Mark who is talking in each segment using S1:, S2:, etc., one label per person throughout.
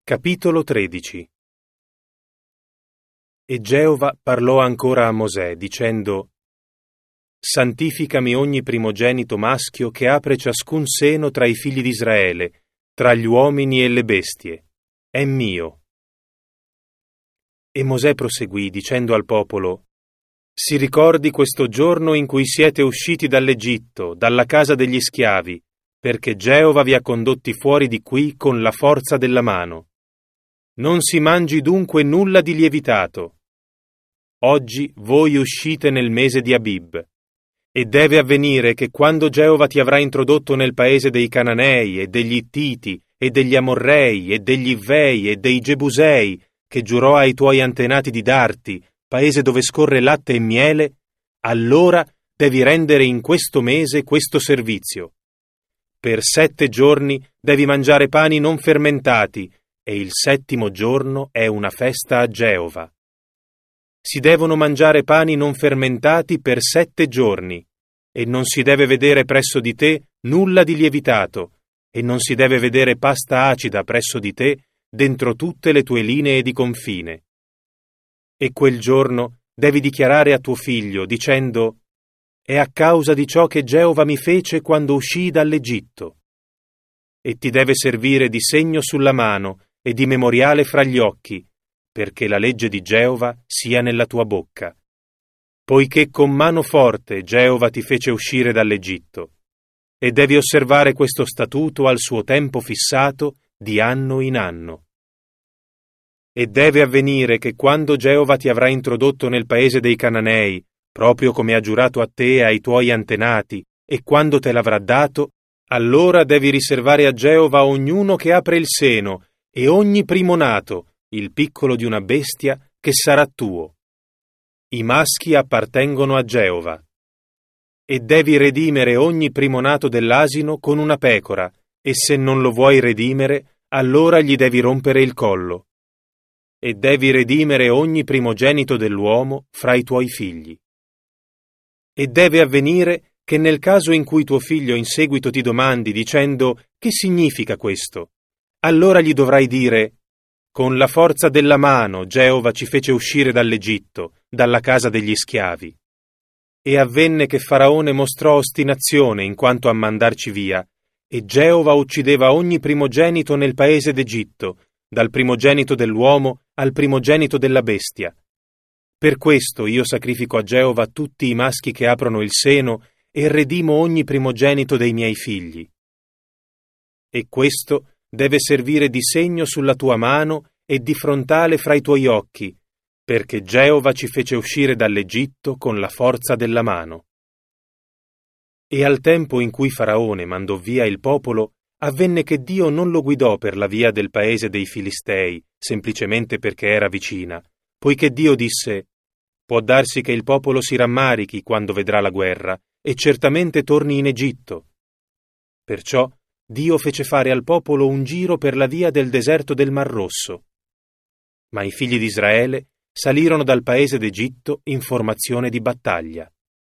S1: Capitolo 13. E Geova parlò ancora a Mosè, dicendo: Santificami ogni primogenito maschio che apre ciascun seno tra i figli d'Israele, tra gli uomini e le bestie. È mio. E Mosè proseguì, dicendo al popolo: Si ricordi questo giorno in cui siete usciti dall'Egitto, dalla casa degli schiavi, perché Geova vi ha condotti fuori di qui con la forza della mano. Non si mangi dunque nulla di lievitato. Oggi voi uscite nel mese di Abib. E deve avvenire che quando Geova ti avrà introdotto nel paese dei Cananei e degli Ittiti e degli Amorrei e degli Ivvei e dei Gebusei, che giurò ai tuoi antenati di darti, paese dove scorre latte e miele, allora devi rendere in questo mese questo servizio. Per 7 giorni devi mangiare pani non fermentati, e il 7° giorno è una festa a Geova. Si devono mangiare pani non fermentati per 7 giorni, e non si deve vedere presso di te nulla di lievitato, e non si deve vedere pasta acida presso di te dentro tutte le tue linee di confine. E quel giorno devi dichiarare a tuo figlio, dicendo: È a causa di ciò che Geova mi fece quando uscii dall'Egitto. E ti deve servire di segno sulla mano e di memoriale fra gli occhi, perché la legge di Geova sia nella tua bocca. Poiché con mano forte Geova ti fece uscire dall'Egitto, e devi osservare questo statuto al suo tempo fissato di anno in anno. E deve avvenire che quando Geova ti avrà introdotto nel paese dei Cananei, proprio come ha giurato a te e ai tuoi antenati, e quando te l'avrà dato, allora devi riservare a Geova ognuno che apre il seno, e ogni primo nato, il piccolo di una bestia, che sarà tuo. I maschi appartengono a Geova. E devi redimere ogni primo nato dell'asino con una pecora, e se non lo vuoi redimere, allora gli devi rompere il collo. E devi redimere ogni primogenito dell'uomo fra i tuoi figli. E deve avvenire che nel caso in cui tuo figlio in seguito ti domandi dicendo: Che significa questo? Allora gli dovrai dire: Con la forza della mano Geova ci fece uscire dall'Egitto, dalla casa degli schiavi. E avvenne che Faraone mostrò ostinazione in quanto a mandarci via, e Geova uccideva ogni primogenito nel paese d'Egitto, dal primogenito dell'uomo al primogenito della bestia. Per questo io sacrifico a Geova tutti i maschi che aprono il seno e redimo ogni primogenito dei miei figli. E questo deve servire di segno sulla tua mano e di frontale fra i tuoi occhi, perché Geova ci fece uscire dall'Egitto con la forza della mano. E al tempo in cui Faraone mandò via il popolo, avvenne che Dio non lo guidò per la via del paese dei Filistei, semplicemente perché era vicina, poiché Dio disse: Può darsi che il popolo si rammarichi quando vedrà la guerra, e certamente torni in Egitto. Perciò Dio fece fare al popolo un giro per la via del deserto del Mar Rosso. Ma i figli di Israele salirono dal paese d'Egitto in formazione di battaglia.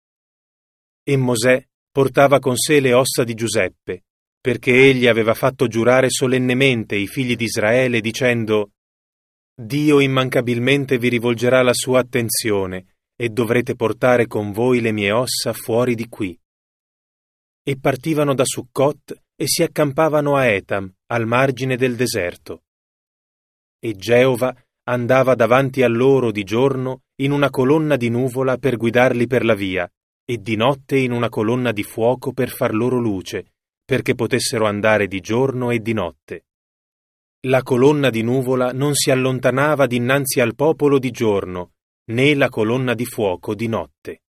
S1: E Mosè portava con sé le ossa di Giuseppe, perché egli aveva fatto giurare solennemente i figli di Israele dicendo: Dio immancabilmente vi rivolgerà la sua attenzione, e dovrete portare con voi le mie ossa fuori di qui. E partivano da Succot e si accampavano a Etam, al margine del deserto. E Geova andava davanti a loro di giorno in una colonna di nuvola per guidarli per la via, e di notte in una colonna di fuoco per far loro luce, perché potessero andare di giorno e di notte. La colonna di nuvola non si allontanava dinanzi al popolo di giorno, né la colonna di fuoco di notte.